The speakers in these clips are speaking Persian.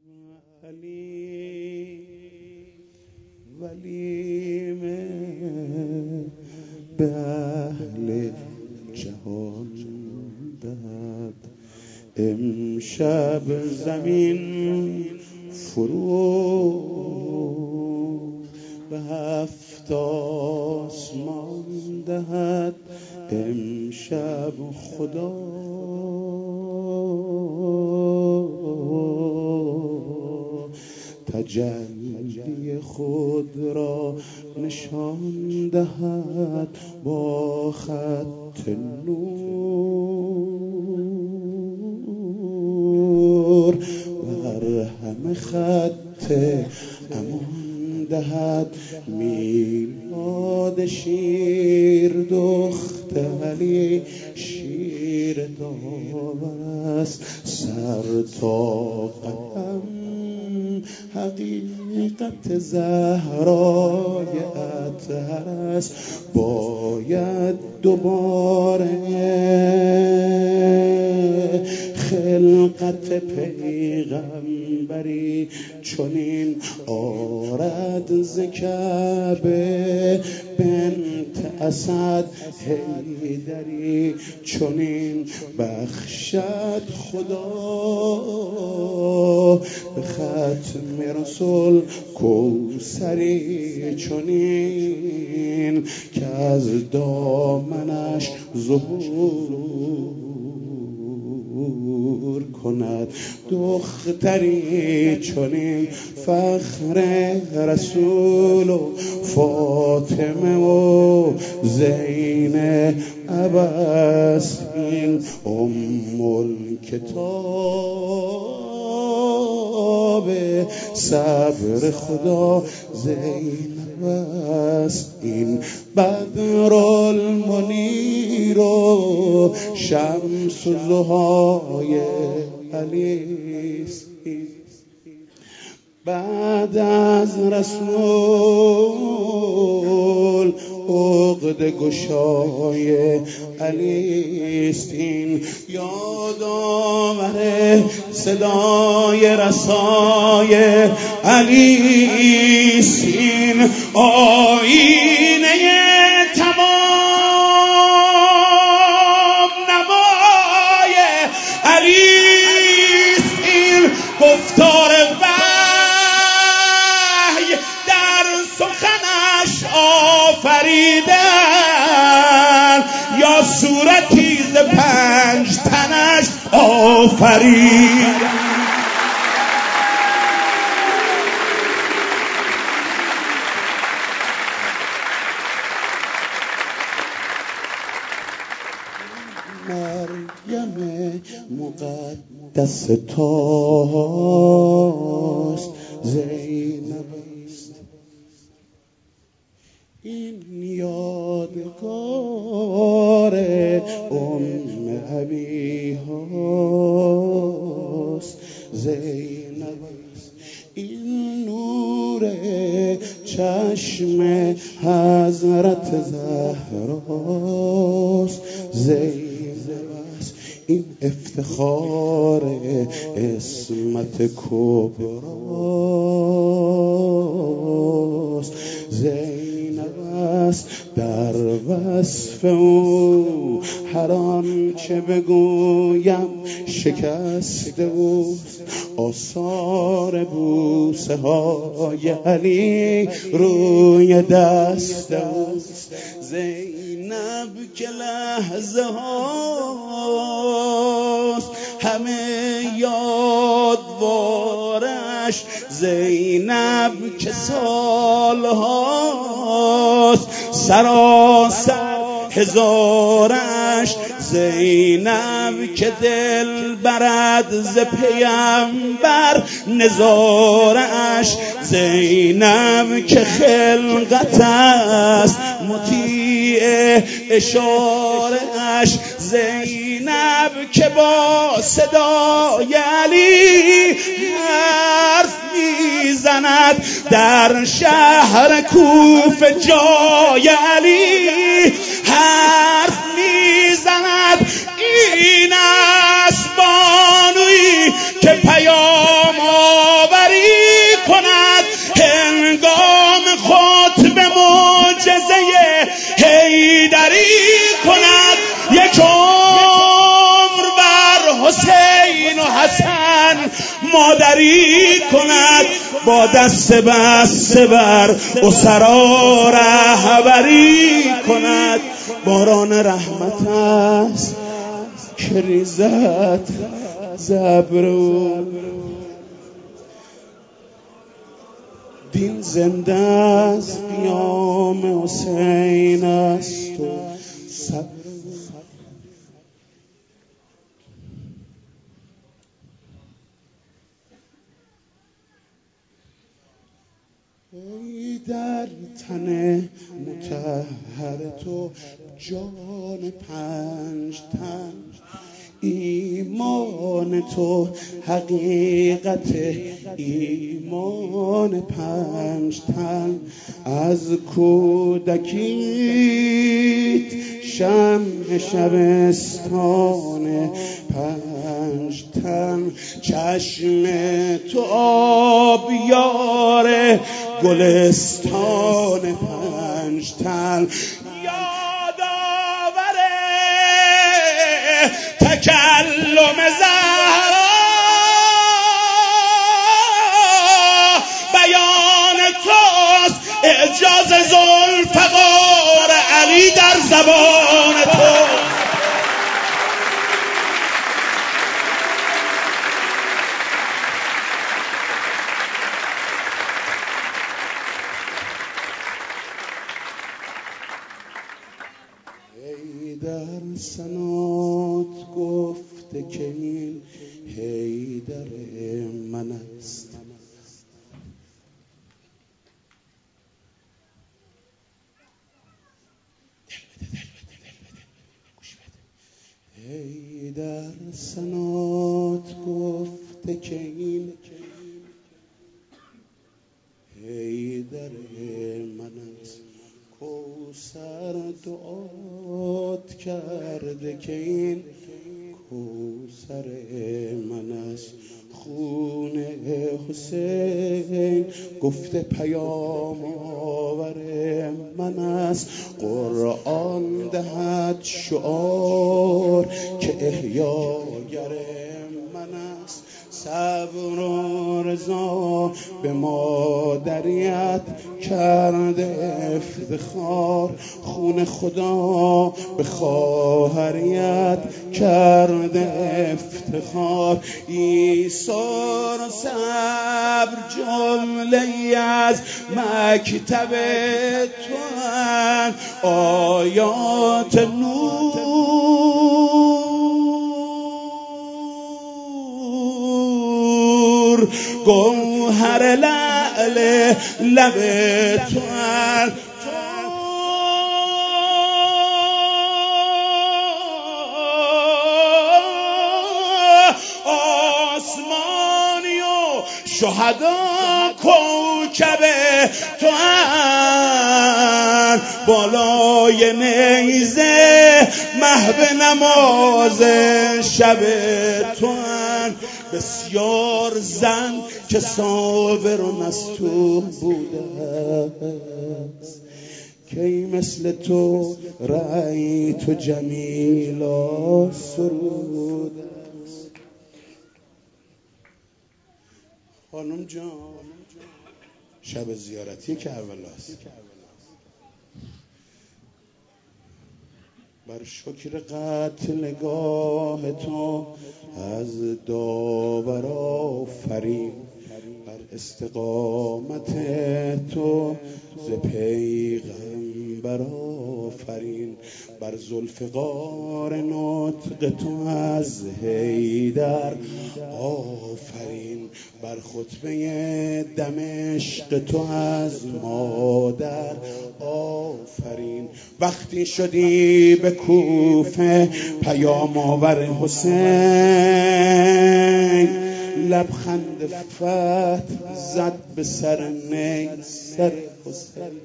ولیم به اهل جهان دهد. امشب زمین فرو به 7 آسمان دهد. امشب خدا تجلی خود را نشان دهد با خط نور. بر همه خط امان دهد. میلاد شیر دخت علی شیر داور است. سر تا قدم حقیقت زهرای اطهر است. باید دوباره خلقت پیغمبری چنین آرد ز کعبه. بنت اسد حیدری چنین بخشد خدا. به ختم رسول کوثری چنین که از دامنش ظهور کند. دختری چنین فخر رسول و فاطمه و زینب است. این الکتاب صبر خدا زینب است. این بدرالمنیر و شمس ضحای علی است. بعد از رسول عقد گشای علی است. این یادآور صدای رسای علی است. این آیینه تمام نمای علی است. این گفتار آفریدن یا صورتی ز 5 تنش آفریدن. مریم مقدس تاست زینب است. این یادگار ابی هاست زینب است. این نور چشم حضرت زهراست زینب است. این افتخار عصمت کبراست زینب است. در وصف او هر آنچه بگویم شکسته اوست. آثار بوسه های علی روی دست اوست. زینب که لحظه هاست همه یادوارش. زینب که سال هاست سراسر هزارش. زینب که دل برد ز پیمبر نزارش. زینب که خلقت است مطیع اشارش. زینب که با صدای علی حرف میزند در شهر کوفه جای علی حرف میزند. این است بانویی که پیام حسین و حسن مادری کند، با دست بسته بر اسرا رهبری کند. باران رحمت است که ریزد ز ابرو، دین زنده است قیام حسین است و صبر. ای در تن مطهر تو جان پنج تن، ایمان تو حقیقت ایمان پنج تن. از کودکیت شمع شبستان پنج تن، چشم تو آبیار گلستان پنج تن. تکلم زهرا بیان توست، اعجاز ذوالفقار علی در زبان تو. ای در سنات گفته که این حیدر من است، ای در سنات گفته که این حیدر من است. کوثر دعات کرده که این کوثر من است. خون حسین گفته پیام آور من است. قرآن دهد شعار که احیاگر من است. صبر و رضا به مادریت کرده افتخار، خون خدا به خواهریت کرده افتخار. ایثار و صبر جمله از مکتب توان، آیات نور گوهر لعل لب توان. آسمانی و شهدا کوکب توان، بالای نیزه محو نماز شب توان. بسیار زن که صابر و نستوح بوده است، کی مثل تو رأی تو جمیلا سرود است. خانم جان شب زیارتی کربلاست، بر شکر قتلگاه تو از داور آفرین، بر استقامت تو ز پیغمبر آفرین، بر ذوالفقار نطق تو از حیدر آفرین، بر خطبه دمشق تو از مادر آفرین. وقتی شدی به کوفه پیام آور حسین، لبخند فتح زد به سر نی سر حسین.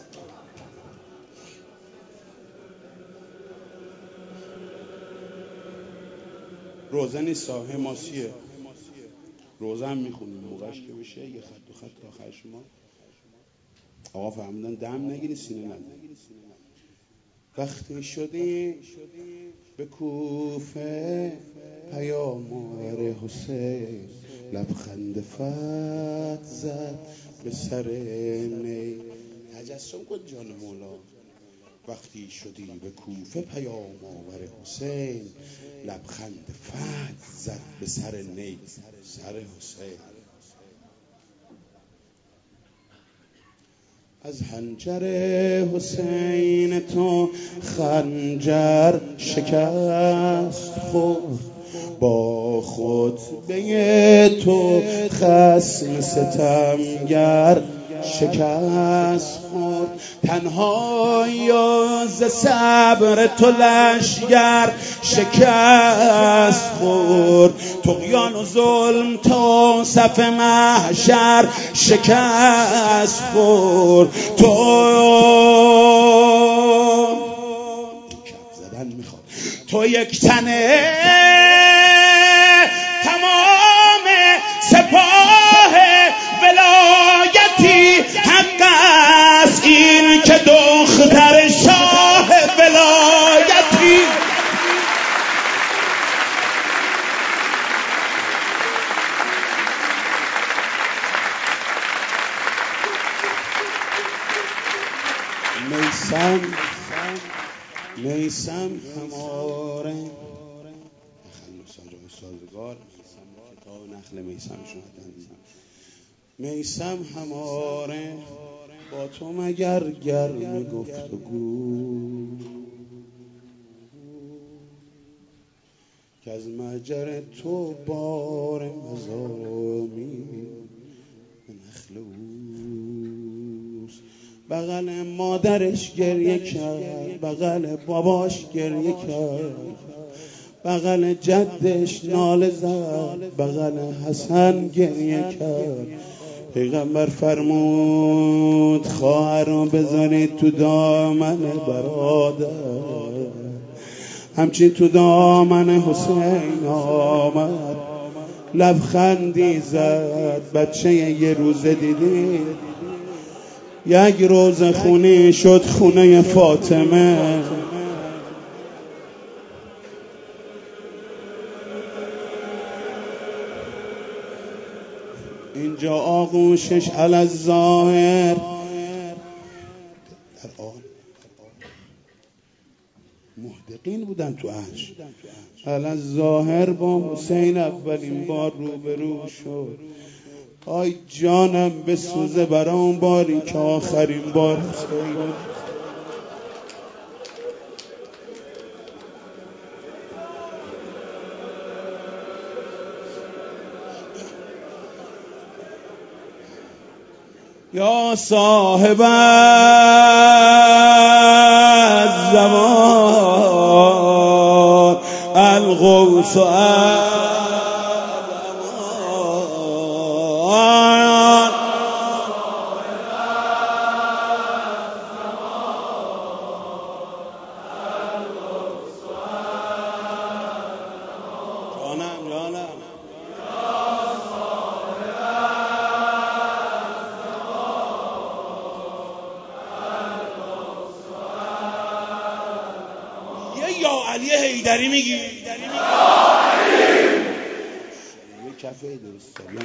روزه نیست، حماسیه. روزه هم میخونیم موقعش که بشه یه خط و خط آخر شما. آقا فهمیدن دم نگیری سینه نداری. وقتی شدی به کوفه پیام آور حسین لبخند فتح زد به سر نی. تجسم کن جان مولا وقتی شدی به کوفه پیام آور حسین لبخند فتح زد به سر نی. سر حسین از حنجر حسین تو خنجر شکست خورد، با خطبه تو خصم ستمگر شکست خورد. تنها ز صبر تو لشگر شکست خورد، طغیان و ظلم تو صف محشر شکست خورد. تو تو یک تنه تمام سپاه ولایتی، حق است این که دختر شاه ولایتی. میسم هماره سازگار کتاب نخل میسمشون میسم هماره با تو مگر گرم گفتگو، که از مجر تو بار مزامی نخل اوست. بغل مادرش گریه کرد، بغل باباش گریه کرد، بغل جدش ناله زد، بغل حسن گریه کرد. پیغمبر فرمود خواهر رو بذارید تو دامن برادر، همچین تو دامن حسین آمد لبخندی زد. بچه یه روزه دیدی یک روز خونی شد خونه فاطمه. اینجا آغوشش علی الظاهر در آن محدقین بودن تو عهش، علی الظاهر با حسین اولین بار روبرو شد. آی جانم بسوزه برام باری که آخرین بار حسین. یا صاحب الزمان الغوث یا علی حیدری میگی؟ یه کفه درست داریم.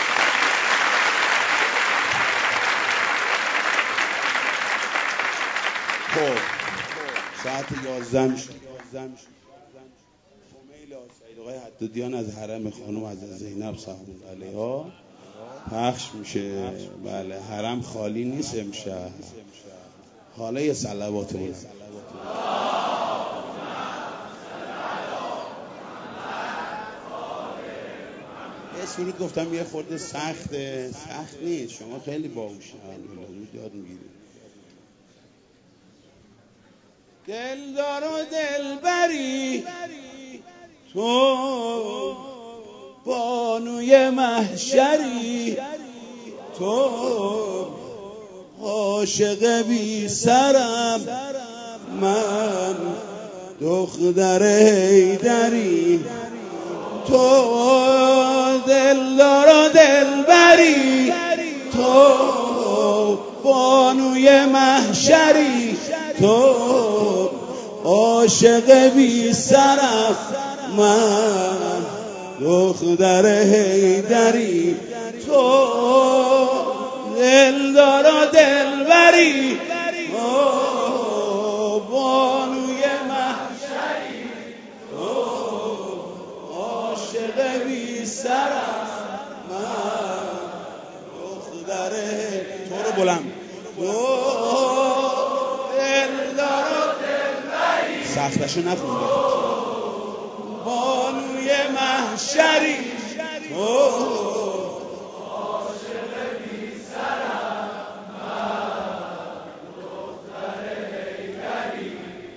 خب ساعت 11 میشه. خمیل سید آقای حدادیان از حرم خانم حضرت زینب سلام علیها پخش میشه. بله حرم خالی نیست امشب. حالا یه صلوات بود. یه سرود گفتم یه خورده سخته، سخت نیست، شما خیلی باهوشید، یاد میگیرید. دلدار و دلبری تو بانوی محشری، تو عاشق بی سرم من دختر حیدری، تو دلدار و دلبری تو بانوی محشری، تو عاشق بی سرم من دختر حیدری تو دلدار و دلبری بانوی محشری عاشق بی سرم من دختر تو رو بلند دلدار و دلبری سختشو نخونده بانوی محشری عاشق بی سرم من دختر حیدری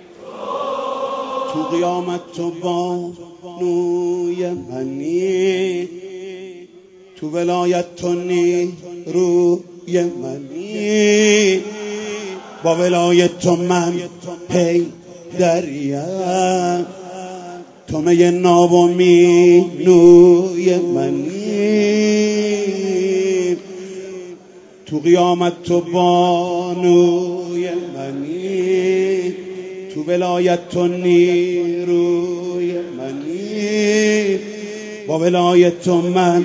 تو قیامت تو بانوی منی تو ولایت تو نیروی منی با ولایت تو من حیدریم تو می ناب و مینوی منی تو قیامت تو بانوی منی تو ولایت تو نیروی منی با ولایت تو من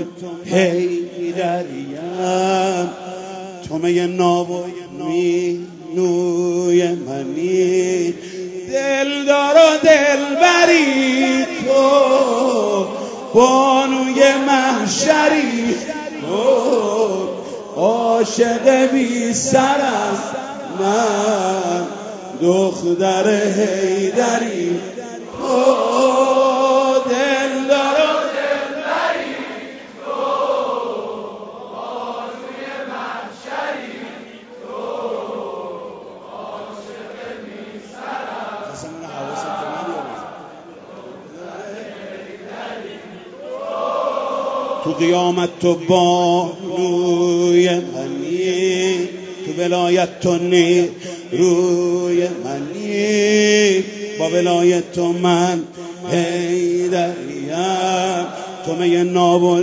حیدریم تو می ناب و مینوی منی دلدار و دلبری تو بانوی محشری عاشق بی سرم من دختر حیدری دلدار و دلبری تو بانوی محشری تو عاشق بی سرم تو قیامت تو بانوی منی تو ولایت تو نیروی منی با ولایت تو من حیدریم تو می ناب و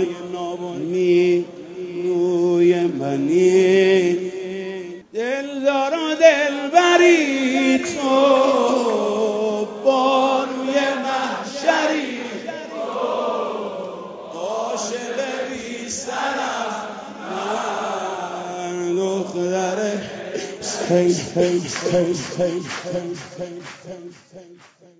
مینوی منی دلدار و دلبری تو بانوی محشری عاشق بی سرم من دختر